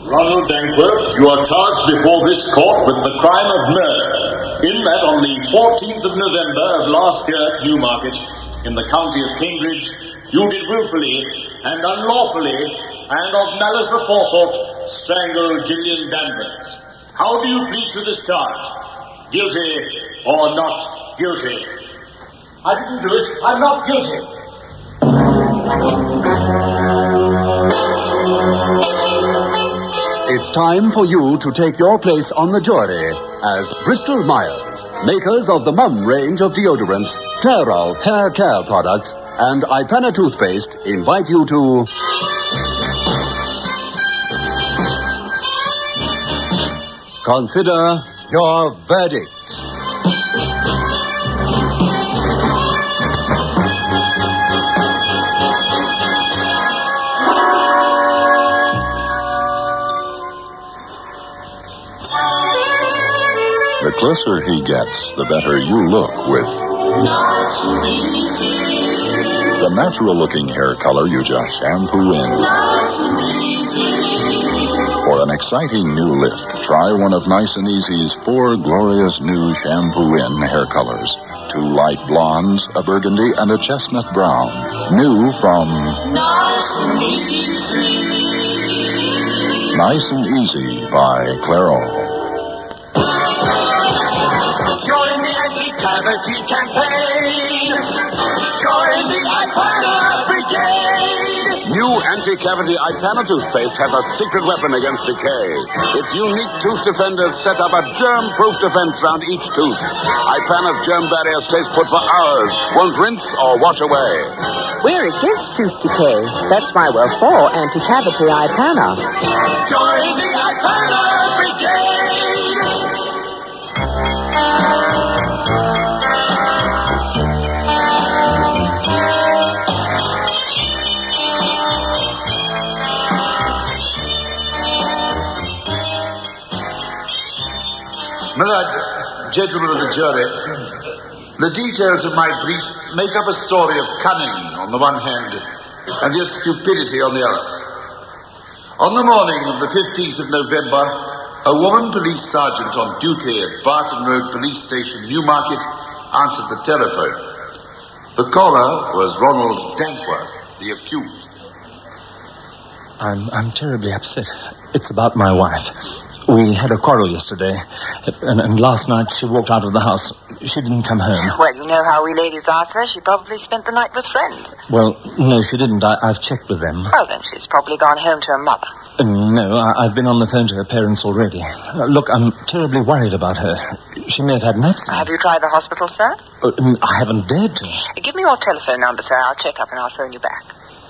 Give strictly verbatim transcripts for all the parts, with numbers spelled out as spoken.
Ronald Dankworth, you are charged before this court with the crime of murder, in that on the fourteenth of November of last year at Newmarket, in the county of Cambridge, you did willfully and unlawfully and of malice aforethought strangle Gillian Danvers. How do you plead to this charge? Guilty or not guilty? I didn't do it. I'm not guilty. It's time for you to take your place on the jury as Bristol Myers, makers of the Mum range of deodorants, Clairol hair care products, and Ipana toothpaste, invite you to... consider your verdict. The closer he gets, the better you look with the natural-looking hair color you just shampoo in. For an exciting new lift, try one of Nice and Easy's four glorious new shampoo-in hair colors. Two light blondes, a burgundy, and a chestnut brown. New from Nice and Easy. Nice and Easy by Clairol. Join the anti-cavity campaign. Join the Ipana Brigade. New anti-cavity Ipana toothpaste has a secret weapon against decay. Its unique tooth defenders set up a germ-proof defense around each tooth. Ipana's germ barrier stays put for hours, won't rinse or wash away. We're against tooth decay. That's why we're for anti-cavity Ipana. Join the Ipana Brigade. My lord, gentlemen of the jury, the details of my brief make up a story of cunning on the one hand and yet stupidity on the other. On the morning of the fifteenth of November, a woman police sergeant on duty at Barton Road Police Station, Newmarket, answered the telephone. The caller was Ronald Dankworth, the accused. I'm, I'm terribly upset. It's about my wife. We had a quarrel yesterday, and, and last night she walked out of the house. She didn't come home. Well, you know how we ladies are, sir. She probably spent the night with friends. Well, no, she didn't. I, I've checked with them. Well, then she's probably gone home to her mother. Uh, no, I, I've been on the phone to her parents already. Uh, look, I'm terribly worried about her. She may have had an accident. Have you tried the hospital, sir? Uh, I haven't dared to. Give me your telephone number, sir. I'll check up and I'll phone you back.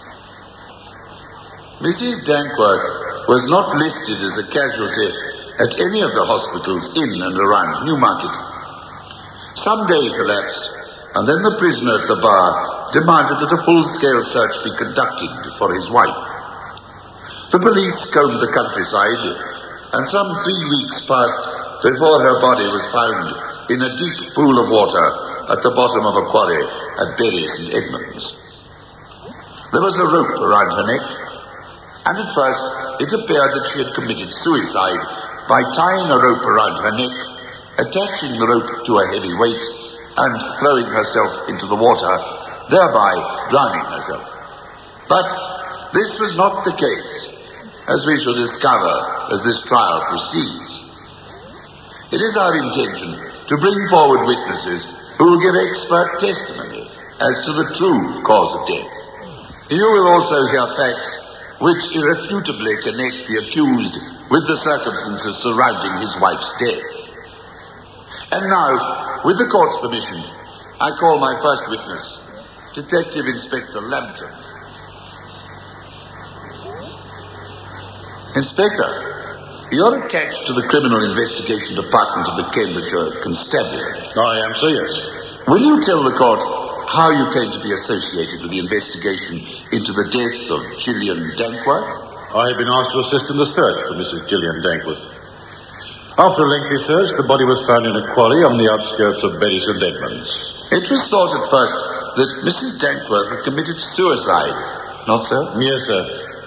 Missus Dankworth was not listed as a casualty at any of the hospitals in and around Newmarket. Some days elapsed, and then the prisoner at the bar demanded that a full-scale search be conducted for his wife. The police combed the countryside, and some three weeks passed before her body was found in a deep pool of water at the bottom of a quarry at Bury Saint Edmunds. There was a rope around her neck, and at first it appeared that she had committed suicide by tying a rope around her neck, attaching the rope to a heavy weight, and throwing herself into the water, thereby drowning herself. But this was not the case, as we shall discover as this trial proceeds. It is our intention to bring forward witnesses who will give expert testimony as to the true cause of death. You will also hear facts which irrefutably connect the accused with the circumstances surrounding his wife's death. And now, with the court's permission, I call my first witness, Detective Inspector Lambton. Inspector, you're attached to the Criminal Investigation Department of the Cambridgeshire Constabulary. I am, sir, yes. Will you tell the court how you came to be associated with the investigation into the death of Gillian Dankworth? I have been asked to assist in the search for Missus Gillian Dankworth. After a lengthy search, the body was found in a quarry on the outskirts of Bury Saint Edmunds. It was thought at first that Missus Dankworth had committed suicide, not so? Yes, sir.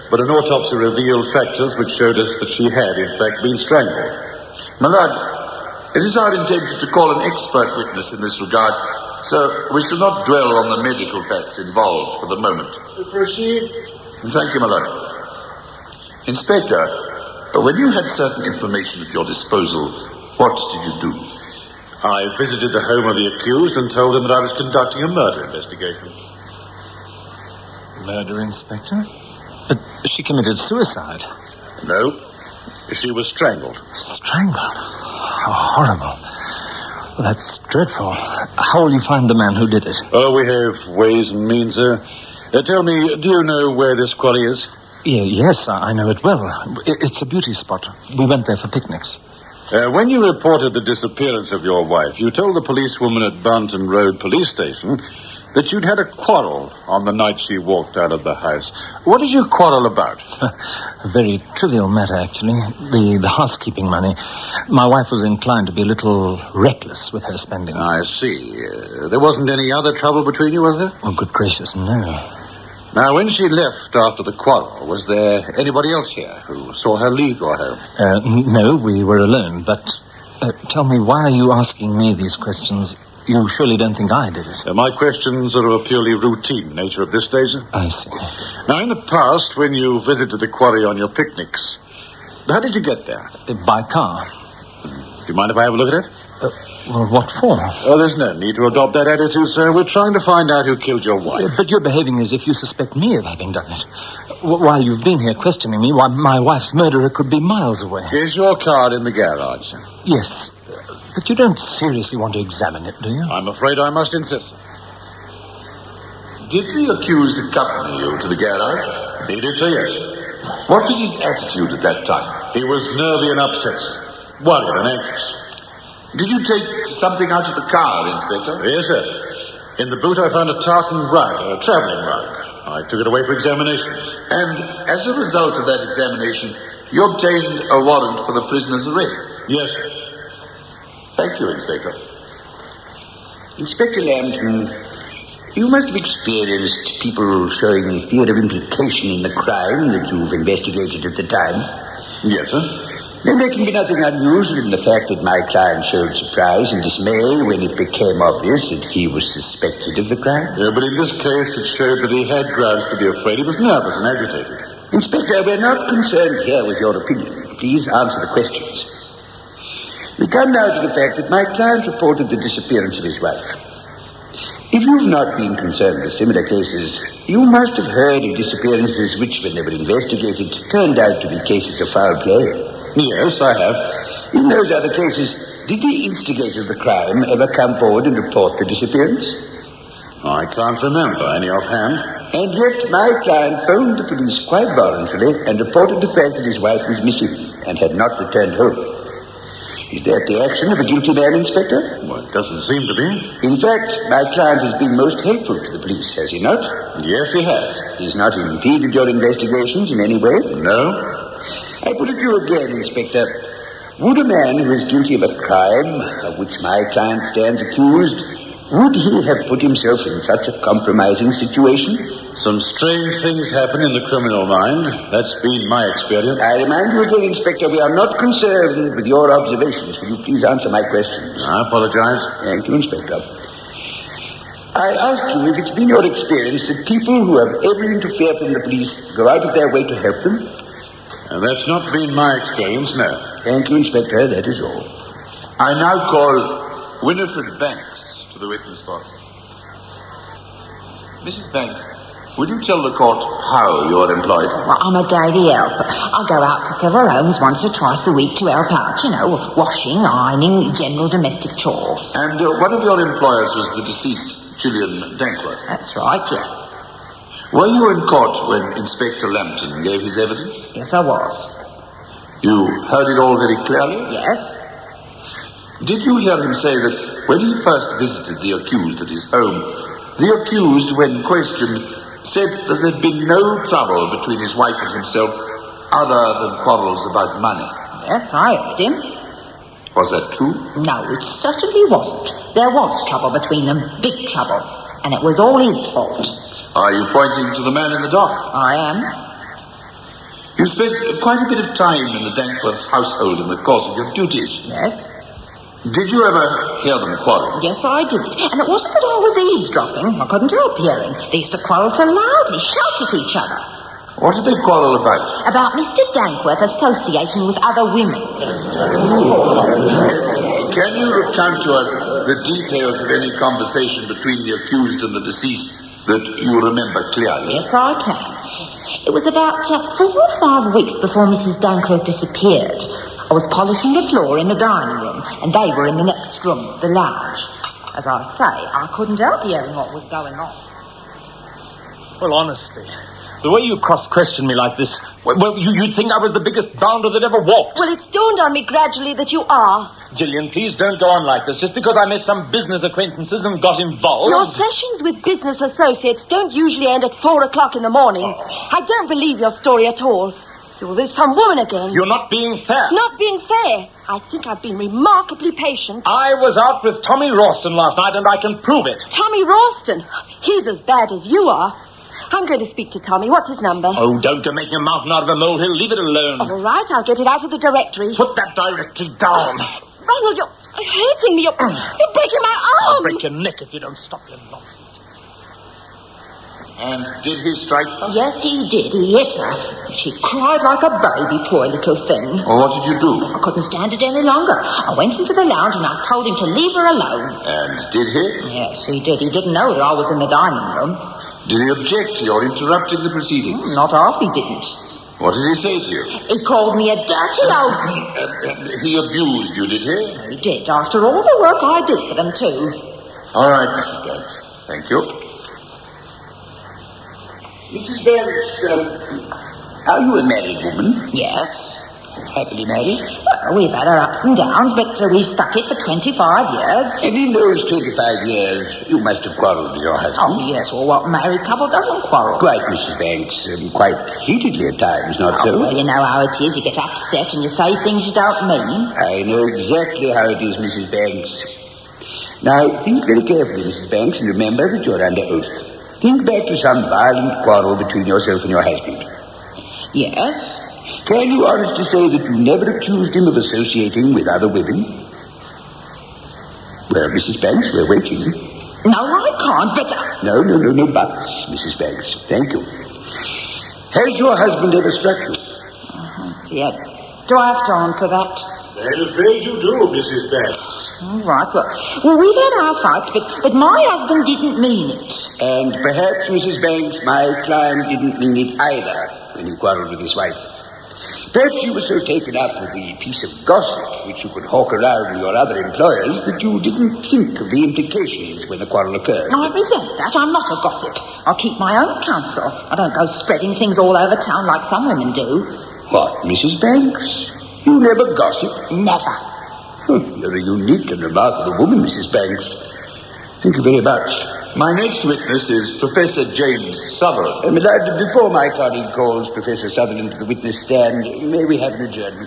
but an autopsy revealed factors which showed us that she had, in fact, been strangled. My lord, it is our intention to call an expert witness in this regard, so we shall not dwell on the medical facts involved for the moment. Proceed. Thank you, my lord. Inspector, when you had certain information at your disposal, what did you do? I visited the home of the accused and told him that I was conducting a murder investigation. Murder, Inspector? But she committed suicide. No. She was strangled. Strangled? How horrible. Well, that's dreadful. How will you find the man who did it? Oh, we have ways and means, sir. Uh, tell me, do you know where this quarry is? Yeah, yes, I know it well. It, it's a beauty spot. We went there for picnics. Uh, when you reported the disappearance of your wife, you told the policewoman at Barnton Road Police Station that you'd had a quarrel on the night she walked out of the house. What did you quarrel about? A very trivial matter, actually. The, the housekeeping money. My wife was inclined to be a little reckless with her spending. I see. Uh, there wasn't any other trouble between you, was there? Oh, good gracious, no. Now, when she left after the quarrel, was there anybody else here who saw her leave your home? Uh, no, we were alone, but uh, tell me, why are you asking me these questions? You surely don't think I did it. Uh, my questions are of a purely routine nature at this stage. I see. Now, in the past, when you visited the quarry on your picnics, how did you get there? Uh, by car. Do you mind if I have a look at it? Uh, well, what for? Oh, there's no need to adopt that attitude, sir. We're trying to find out who killed your wife. Uh, but you're behaving as if you suspect me of having done it. W- while you've been here questioning me, why, my wife's murderer could be miles away. Is your car in the garage, sir? Yes. But you don't seriously want to examine it, do you? I'm afraid I must insist. Did the accused accompany you to the garage? He did say yes. What was his attitude at that time? He was nervy and upset, sir. Worried and anxious. Did you take something out of the car, Inspector? Yes, sir. In the boot I found a tartan rug, a travelling rug. I took it away for examination. And as a result of that examination, you obtained a warrant for the prisoner's arrest? Yes, sir. Thank you, Inspector. Inspector Lambton, you must have experienced people showing fear of implication in the crime that you've investigated at the time. Yes, sir. Then there can be nothing unusual in the fact that my client showed surprise and dismay when it became obvious that he was suspected of the crime. Yeah, but in this case it showed that he had grounds to be afraid. He was nervous and agitated. Inspector, we're not concerned here with your opinion. Please answer the questions. We come now to the fact that my client reported the disappearance of his wife. If you've not been concerned with similar cases, you must have heard of disappearances which, when they were investigated, turned out to be cases of foul play. Yes, I have. In those other cases, did the instigator of the crime ever come forward and report the disappearance? I can't remember any offhand. And yet my client phoned the police quite voluntarily and reported the fact that his wife was missing and had not returned home. Is that the action of a guilty man, Inspector? Well, it doesn't seem to be. In fact, my client has been most helpful to the police, has he not? Yes, he has. He's not impeded your investigations in any way? No. I put it to you again, Inspector. Would a man who is guilty of a crime of which my client stands accused, would he have put himself in such a compromising situation? Some strange things happen in the criminal mind. That's been my experience. I remind you again, Inspector, we are not concerned with your observations. Will you please answer my questions? I apologize. Thank you, Inspector. I ask you if it's been your experience that people who have ever interfered from the police go out of their way to help them? And that's not been my experience, no. Thank you, Inspector. That is all. I now call Winifred Banks to the witness box. Missus Banks, will you tell the court how you're employed? Well, I'm a daily help. I go out to several homes once or twice a week to help out, you know, washing, ironing, general domestic chores. And uh, one of your employers was the deceased, Gillian Dankworth. That's right, yes. Were you in court when Inspector Lambton gave his evidence? Yes, I was. You heard it all very clearly? Yes. Did you hear him say that when he first visited the accused at his home, the accused, when questioned, said that there'd been no trouble between his wife and himself other than quarrels about money? Yes, I heard him. Was that true? No, it certainly wasn't. There was trouble between them, big trouble, and it was all his fault. Are you pointing to the man in the dock? I am. You spent quite a bit of time in the Dankworth's household in the course of your duties. Yes. Did you ever hear them quarrel? Yes, I did. And it wasn't that I was eavesdropping. I couldn't help hearing. They used to quarrel so loudly, shout at each other. What did they quarrel about? About Mister Dankworth associating with other women. Can you recount to us the details of any conversation between the accused and the deceased that you remember clearly? Yes, I can. It was about uh, four or five weeks before Missus Dankworth disappeared. I was polishing the floor in the dining room, and they were in the next room, the lounge. As I say, I couldn't help hearing what was going on. Well, honestly, the way you cross-question me like this, well, you, you'd think I was the biggest bounder that ever walked. Well, it's dawned on me gradually that you are. Gillian, please don't go on like this. Just because I met some business acquaintances and got involved... Your sessions with business associates don't usually end at four o'clock in the morning. Oh. I don't believe your story at all. You were with some woman again. You're not being fair. Not being fair. I think I've been remarkably patient. I was out with Tommy Ralston last night, and I can prove it. Tommy Ralston? He's as bad as you are. I'm going to speak to Tommy. What's his number? Oh, don't go making a mountain out of a molehill. Leave it alone. All right, I'll get it out of the directory. Put that directory down. Ronald, you're hurting me. You're, you're breaking my arm. I'll break your neck if you don't stop your nonsense. And did he strike her? Yes, he did. He hit her. She cried like a baby, poor little thing. Well, what did you do? I couldn't stand it any longer. I went into the lounge and I told him to leave her alone. And did he? Yes, he did. He didn't know that I was in the dining room. Did he object to your interrupting the proceedings? Not half he didn't. What did he say to you? He called me a dirty old... Uh, he abused you, did he? He did, after all the work I did for them, too. All right, Missus Banks. Thank you. Missus Banks, um, are you a married woman? Yes. Happily married? Well, we've had our ups and downs, but uh, we've stuck it for twenty-five years. And in those twenty-five years, you must have quarrelled with your husband. Oh, yes. Well, what married couple doesn't quarrel? Quite, Missus Banks. Um, quite heatedly at times, not oh, so? Well, you know how it is. You get upset and you say things you don't mean. I know exactly how it is, Missus Banks. Now, think very carefully, Missus Banks, and remember that you're under oath. Think back to some violent quarrel between yourself and your husband. Yes? Can you honestly say that you never accused him of associating with other women? Well, Missus Banks, we're waiting. No, I can't, but... No, no, no, no buts, Missus Banks. Thank you. Has your husband ever struck you? Uh-huh. Yeah. Do I have to answer that? I'm afraid you do, Missus Banks. All right, well, well, we've had our fights, but, but my husband didn't mean it. And perhaps, Missus Banks, my client didn't mean it either when he quarrelled with his wife. Perhaps you were so taken up with the piece of gossip which you could hawk around with your other employers that you didn't think of the implications when the quarrel occurred. I resent that. I'm not a gossip. I'll keep my own counsel. I don't go spreading things all over town like some women do. What, Missus Banks? You never gossip? Never. You're a unique and remarkable woman, Missus Banks. Thank you very much. My next witness is Professor James Sutherland. Uh, my lord, before my colleague calls Professor Sutherland to the witness stand, may we have an adjournment?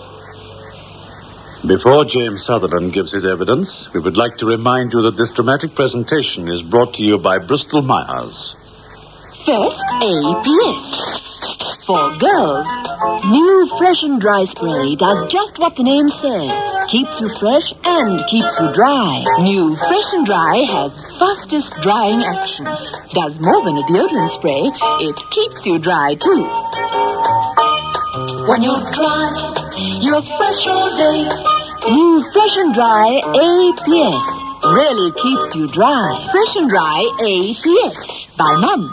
Before James Sutherland gives his evidence, we would like to remind you that this dramatic presentation is brought to you by Bristol Myers. First, A P S. For girls, new Fresh and Dry Spray does just what the name says. Keeps you fresh and keeps you dry. New Fresh and Dry has fastest drying action. Does more than a deodorant spray, it keeps you dry too. When you're dry, you're fresh all day. New Fresh and Dry A P S really keeps you dry. Fresh and Dry A P S by Mum.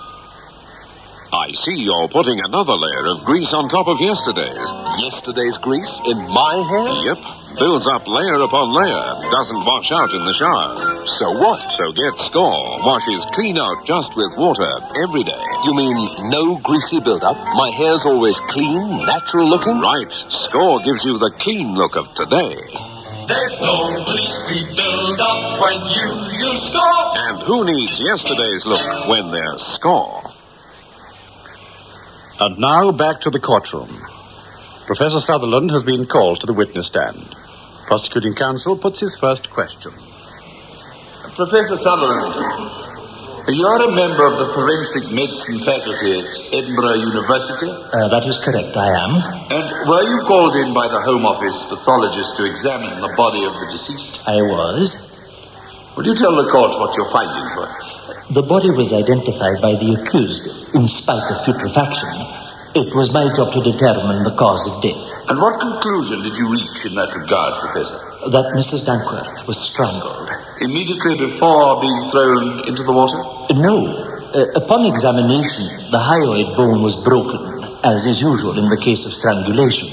I see you're putting another layer of grease on top of yesterday's. Yesterday's grease in my hair? Yep. Builds up layer upon layer. Doesn't wash out in the shower. So what? So get Score. Washes clean out just with water every day. You mean no greasy build-up? My hair's always clean, natural looking? Right. Score gives you the clean look of today. There's no greasy build-up when you use Score. And who needs yesterday's look when there's Score? And now back to the courtroom. Professor Sutherland has been called to the witness stand. Prosecuting counsel puts his first question. Professor Sutherland, You're a member of the forensic medicine faculty at Edinburgh University? Uh, that is correct, I am. And were you called in by the Home Office pathologist to examine the body of the deceased? I was. Will you tell the court what your findings were? The body was identified by the accused, in spite of putrefaction. It was my job to determine the cause of death. And what conclusion did you reach in that regard, Professor? That Missus Dankworth was strangled. Immediately before being thrown into the water? No. Uh, upon examination, the hyoid bone was broken, as is usual in the case of strangulation.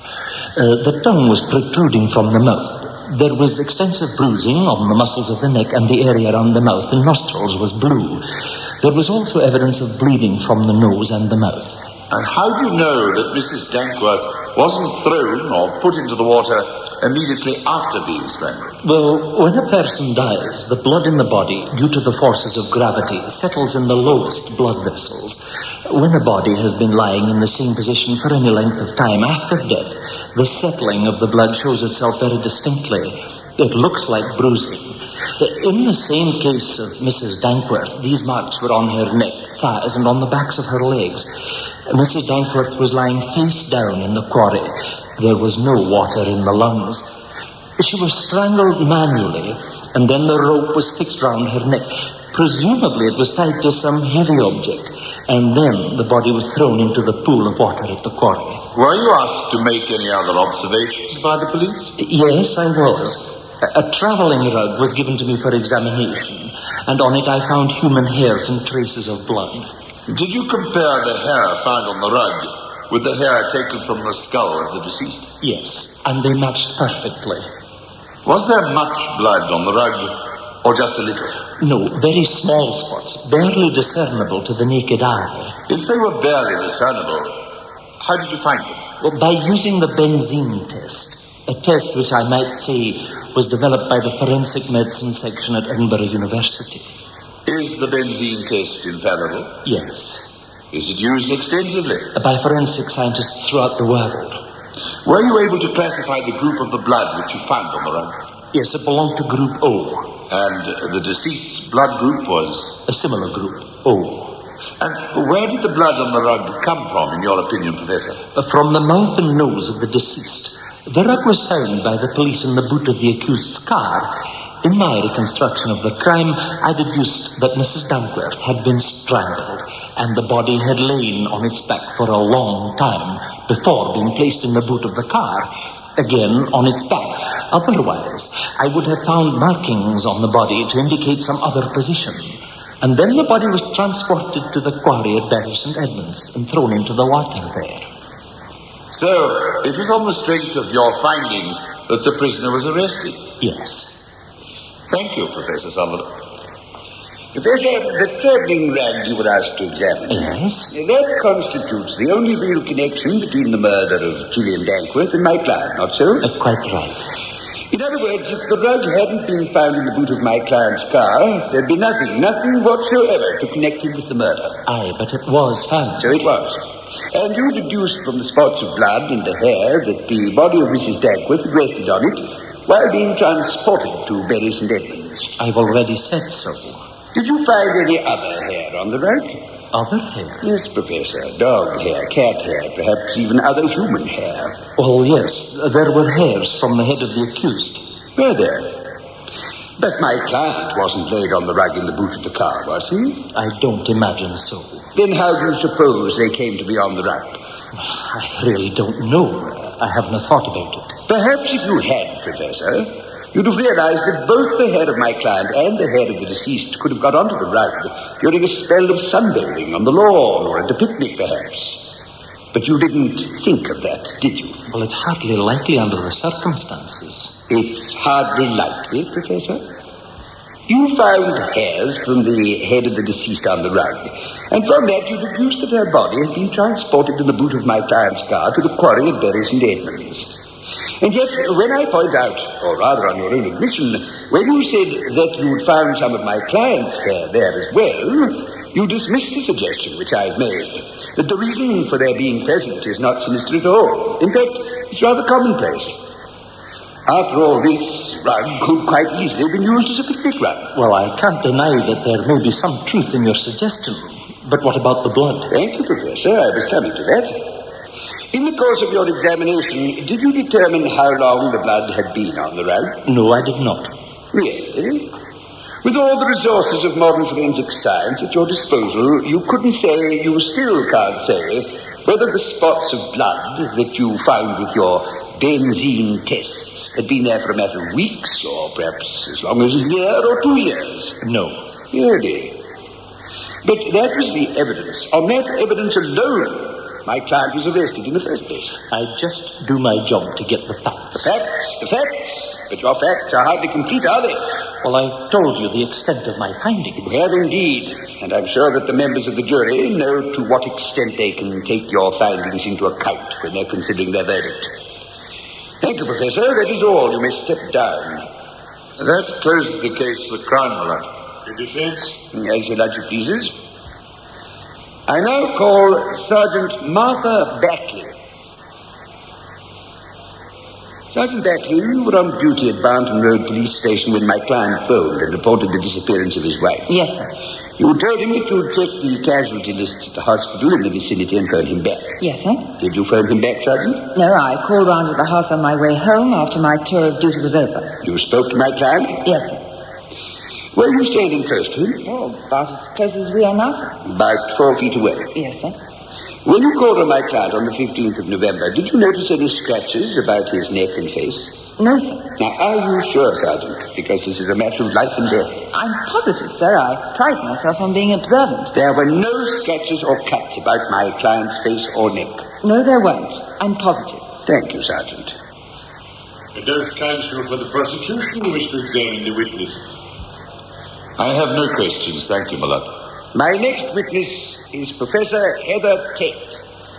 Uh, the tongue was protruding from the mouth. There was extensive bruising on the muscles of the neck, and the area around the mouth and nostrils was blue. There was also evidence of bleeding from the nose and the mouth. And how do you know that Missus Dankworth wasn't thrown or put into the water immediately after being strangled? Well, when a person dies, the blood in the body, due to the forces of gravity, settles in the lowest blood vessels. When a body has been lying in the same position for any length of time after death, the settling of the blood shows itself very distinctly. It looks like bruising. In the same case of Missus Dankworth, these marks were on her neck, thighs, and on the backs of her legs. Missus Dankworth was lying face down in the quarry. There was no water in the lungs. She was strangled manually, and then the rope was fixed round her neck. Presumably it was tied to some heavy object, and then the body was thrown into the pool of water at the quarry. Were you asked to make any other observations by the police? Yes, I was. A, a traveling rug was given to me for examination, and on it I found human hairs and traces of blood. Did you compare the hair found on the rug with the hair taken from the skull of the deceased? Yes, and they matched perfectly. Was there much blood on the rug, or just a little? No, very small spots, barely discernible to the naked eye. If they were barely discernible, how did you find them? Well, by using the benzene test, a test which I might say was developed by the forensic medicine section at Edinburgh University. Is the benzene test infallible? Yes. Is it used extensively? By forensic scientists throughout the world. Were you able to classify the group of the blood which you found on the rug? Yes, it belonged to group O. And the deceased's blood group was? A similar group, O. And where did the blood on the rug come from, in your opinion, Professor? From the mouth and nose of the deceased. The rug was found by the police in the boot of the accused's car. In my reconstruction of the crime, I deduced that Missus Dankworth had been strangled, and the body had lain on its back for a long time before being placed in the boot of the car, again on its back. Otherwise, I would have found markings on the body to indicate some other position. And then the body was transported to the quarry at Bury Saint Edmunds and thrown into the water there. So, it was on the strength of your findings that the prisoner was arrested? Yes. Thank you, Professor Sutherland. Professor, the travelling rug you were asked to examine. Yes? That constitutes the only real connection between the murder of Gillian Dankworth and my client, not so? Uh, quite right. In other words, if the rug hadn't been found in the boot of my client's car, there'd be nothing, nothing whatsoever to connect him with the murder. Aye, but it was found. So it was. And you deduced from the spots of blood and the hair that the body of Missus Dankworth had rested on it while being transported to Bury Saint Edmunds. I've already said so. Did you find any other hair on the rug? Other hair? Yes, Professor. Dog hair, cat hair, perhaps even other human hair. Oh, yes. There were hairs from the head of the accused. Were there? But my client wasn't laid on the rug in the boot of the car, was he? I don't imagine so. Then how do you suppose they came to be on the rug? I really don't know. I haven't thought about it. Perhaps if you had, Professor, you'd have realized that both the hair of my client and the hair of the deceased could have got onto the rug during a spell of sunbathing on the lawn or at a picnic, perhaps. But you didn't think of that, did you? Well, it's hardly likely under the circumstances. It's hardly likely, Professor? You found hairs from the head of the deceased on the rug, and from that you deduced that her body had been transported in the boot of my client's car to the quarry at Bury Saint Edmunds. And yet, when I point out, or rather on your own admission, when you said that you'd found some of my client's hair there as well, you dismissed the suggestion which I've made, that the reason for their being present is not sinister at all. In fact, it's rather commonplace. After all, this rug could quite easily have been used as a picnic rug. Well, I can't deny that there may be some truth in your suggestion. But what about the blood? Thank you, Professor. I was coming to that. In the course of your examination, did you determine how long the blood had been on the rug? No, I did not. Really? With all the resources of modern forensic science at your disposal, you couldn't say, you still can't say, whether the spots of blood that you found with your benzene tests had been there for a matter of weeks, or perhaps as long as a year or two years. No. Really? But that was the evidence. On that evidence alone, my client was arrested in the first place. I just do my job to get the facts. The facts, the facts. But your facts are hardly complete, are they? Well, I've told you the extent of my findings. You have indeed. And I'm sure that the members of the jury know to what extent they can take your findings into account when they're considering their verdict. Thank you, Professor. That is all. You may step down. That closes the case for the Crown, my lord. The defense? As your lordship pleases. I now call Sergeant Martha Backley. Sergeant Backley, you were on duty at Barnton Road Police Station when my client phoned and reported the disappearance of his wife. Yes, sir. You told him that you would check the casualty lists at the hospital in the vicinity and phone him back. Yes, sir. Did you phone him back, Sergeant? No, I called round at the house on my way home after my tour of duty was over. You spoke to my client? Yes, sir. Were you standing close to him? Oh, about as close as we are now, sir. About four feet away? Yes, sir. When you called on my client on the fifteenth of November, did you notice any scratches about his neck and face? No, sir. Now, are you sure, Sergeant? Because this is a matter of life and death. I'm positive, sir. I pride myself on being observant. There were no scratches or cuts about my client's face or neck. No, there weren't. I'm positive. Thank you, Sergeant. Does counsel for the prosecution wish to examine the witness? I have no questions, thank you, my lord. My next witness is Professor Heather Tate.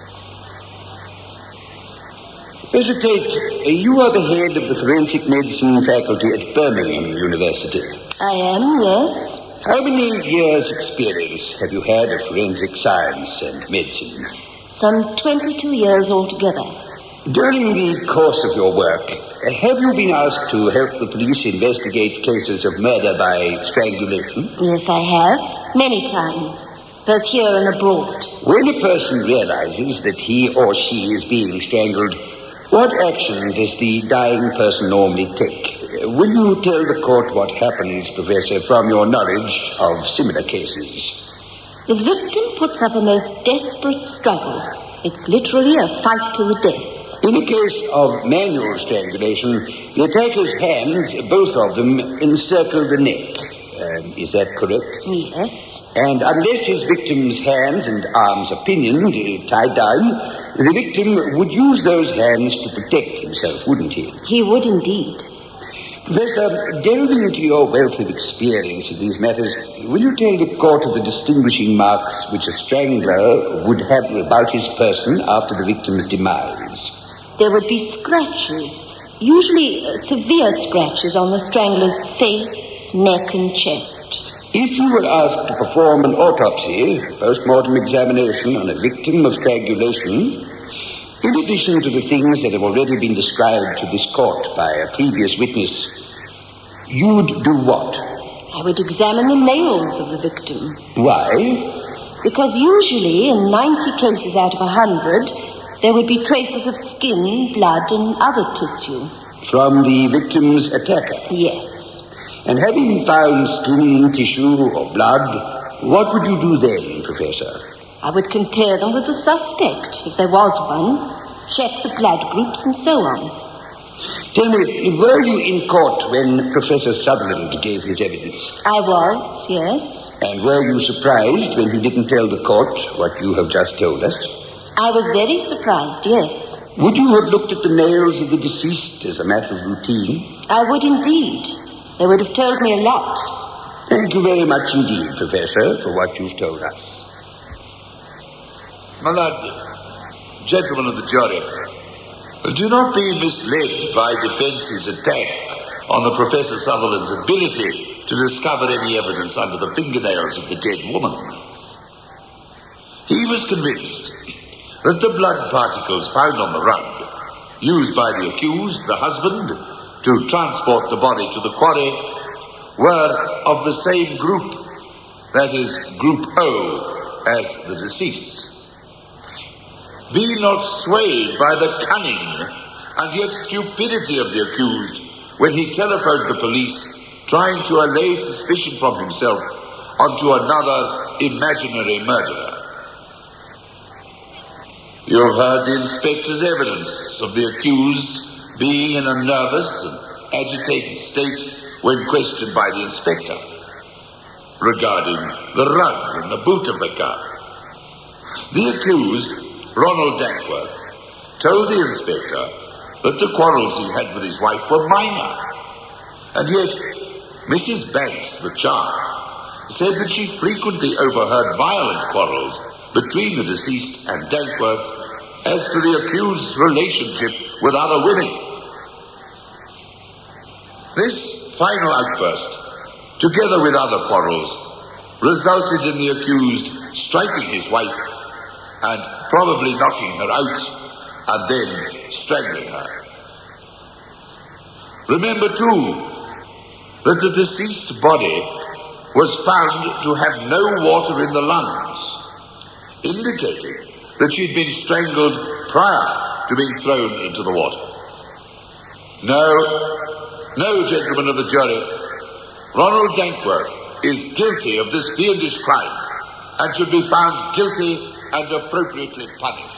Professor Tate, you are the head of the forensic medicine faculty at Birmingham University. I am, yes. How many years' experience have you had of forensic science and medicine? Some twenty-two years altogether. During the course of your work, have you been asked to help the police investigate cases of murder by strangulation? Yes, I have. Many times. Both here and abroad. When a person realizes that he or she is being strangled, what action does the dying person normally take? Will you tell the court what happens, Professor, from your knowledge of similar cases? The victim puts up a most desperate struggle. It's literally a fight to the death. In a case of manual strangulation, the attacker's hands, both of them, encircle the neck. Um, is that correct? Yes. And unless his victim's hands and arms are pinioned, uh, tied down, the victim would use those hands to protect himself, wouldn't he? He would indeed. Professor, delving into your wealth of experience in these matters, will you tell the court of the distinguishing marks which a strangler would have about his person after the victim's demise? There would be scratches, usually uh, severe scratches on the strangler's face, neck, and chest. If you were asked to perform an autopsy, post-mortem examination on a victim of strangulation, in addition to the things that have already been described to this court by a previous witness, you'd do what? I would examine the nails of the victim. Why? Because usually, in ninety cases out of a hundred, there would be traces of skin, blood, and other tissue. From the victim's attacker? Yes. And having found skin, tissue, or blood, what would you do then, Professor? I would compare them with the suspect, if there was one, check the blood groups, and so on. Tell me, were you in court when Professor Sutherland gave his evidence? I was, yes. And were you surprised when he didn't tell the court what you have just told us? I was very surprised, yes. Would you have looked at the nails of the deceased as a matter of routine? I would indeed. They would have told me a lot. Thank you very much indeed, Professor, for what you've told us. My lord, gentlemen of the jury, do not be misled by defence's attack on the Professor Sutherland's ability to discover any evidence under the fingernails of the dead woman. He was convinced that the blood particles found on the rug, used by the accused, the husband, to transport the body to the quarry were of the same group, that is, Group O, as the deceased's. Be not swayed by the cunning and yet stupidity of the accused when he telephoned the police, trying to allay suspicion from himself onto another imaginary murderer. You have heard the inspector's evidence of the accused being in a nervous and agitated state when questioned by the inspector regarding the rug in the boot of the car. The accused, Ronald Dankworth, told the inspector that the quarrels he had with his wife were minor, and yet Missus Banks, the child, said that she frequently overheard violent quarrels between the deceased and Dankworth as to the accused's relationship with other women. This final outburst, together with other quarrels, resulted in the accused striking his wife and probably knocking her out and then strangling her. Remember, too, that the deceased's body was found to have no water in the lungs, indicating that she'd been strangled prior to being thrown into the water. No, no, gentlemen of the jury, Ronald Dankworth is guilty of this fiendish crime and should be found guilty and appropriately punished.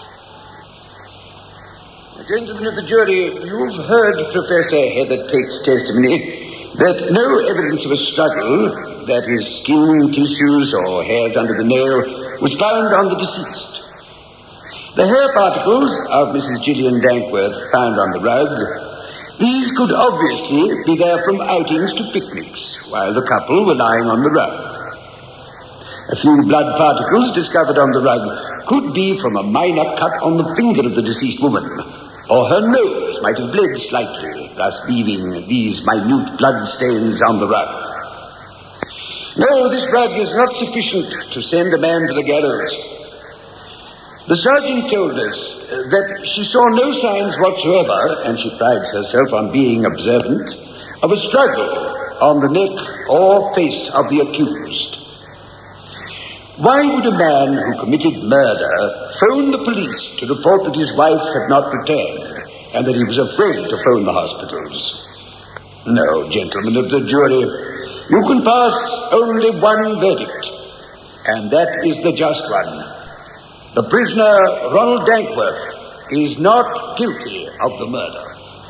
Gentlemen of the jury, you've heard Professor Heathertake's testimony that no evidence of a struggle, that is, skin, tissues, or hairs under the nail, was found on the deceased. The hair particles of Missus Gillian Dankworth found on the rug, these could obviously be there from outings to picnics, while the couple were lying on the rug. A few blood particles discovered on the rug could be from a minor cut on the finger of the deceased woman, or her nose might have bled slightly, thus leaving these minute blood stains on the rug. No, this rug is not sufficient to send a man to the gallows. The sergeant told us that she saw no signs whatsoever, and she prides herself on being observant, of a struggle on the neck or face of the accused. Why would a man who committed murder phone the police to report that his wife had not returned and that he was afraid to phone the hospitals? No, gentlemen of the jury, you can pass only one verdict, and that is the just one. The prisoner, Ronald Dankworth, is not guilty of the murder.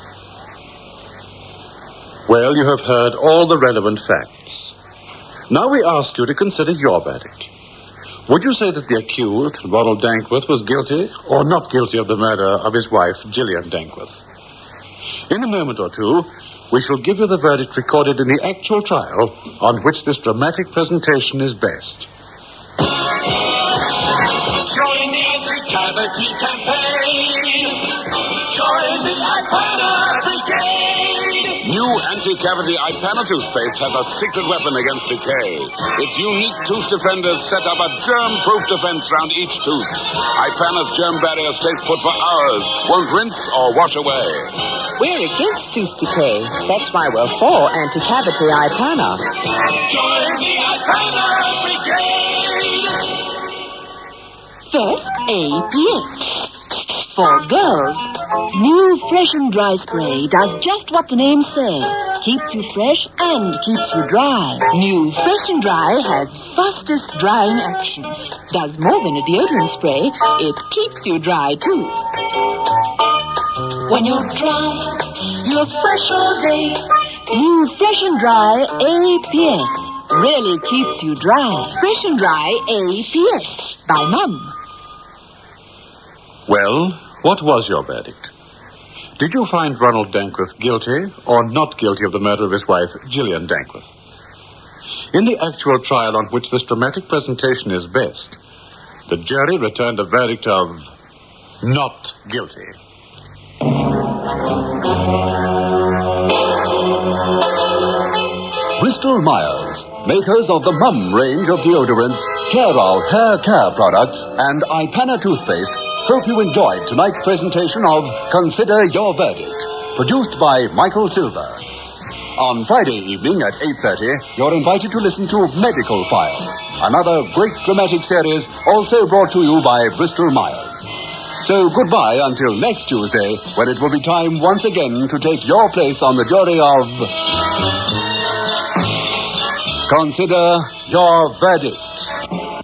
Well, you have heard all the relevant facts. Now we ask you to consider your verdict. Would you say that the accused, Ronald Dankworth, was guilty or not guilty of the murder of his wife, Gillian Dankworth? In a moment or two, we shall give you the verdict recorded in the actual trial on which this dramatic presentation is based. Join the anti-cavity campaign. Join the Ipana Brigade. New anti-cavity Ipana toothpaste has a secret weapon against decay. Its unique tooth defenders set up a germ-proof defense around each tooth. Ipana's germ barrier stays put for hours, won't rinse or wash away. We're against tooth decay. That's why we're for anti-cavity Ipana. Join the Ipana Brigade. First, A P S. For girls, new Fresh and Dry Spray does just what the name says. Keeps you fresh and keeps you dry. New Fresh and Dry has fastest drying action. Does more than a deodorant spray, it keeps you dry too. When you're dry, you're fresh all day. New Fresh and Dry A P S really keeps you dry. Fresh and Dry A P S by Mum. Well, what was your verdict? Did you find Ronald Dankworth guilty or not guilty of the murder of his wife, Gillian Dankworth? In the actual trial on which this dramatic presentation is based, the jury returned a verdict of not guilty. Bristol Myers, makers of the Mum range of deodorants, Clairol hair care products, and Ipana toothpaste, hope you enjoyed tonight's presentation of Consider Your Verdict. produced by Michael Silver. On Friday evening at eight thirty, you're invited to listen to Medical File, another great dramatic series also brought to you by Bristol Myers. So goodbye until next Tuesday, when it will be time once again to take your place on the jury of... Consider your verdict.